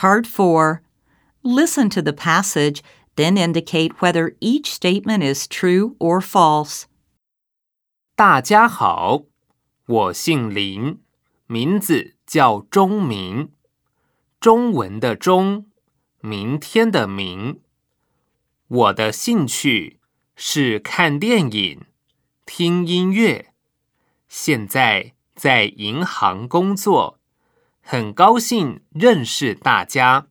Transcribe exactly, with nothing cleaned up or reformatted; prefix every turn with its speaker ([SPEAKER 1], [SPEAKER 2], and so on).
[SPEAKER 1] Part four. Listen to the passage, then indicate whether each statement is true or false.
[SPEAKER 2] 大家好，我姓林，名字叫钟明，中文的钟，明天的明。我的兴趣是看电影、听音乐。现在在银行工作，很高兴认识大家。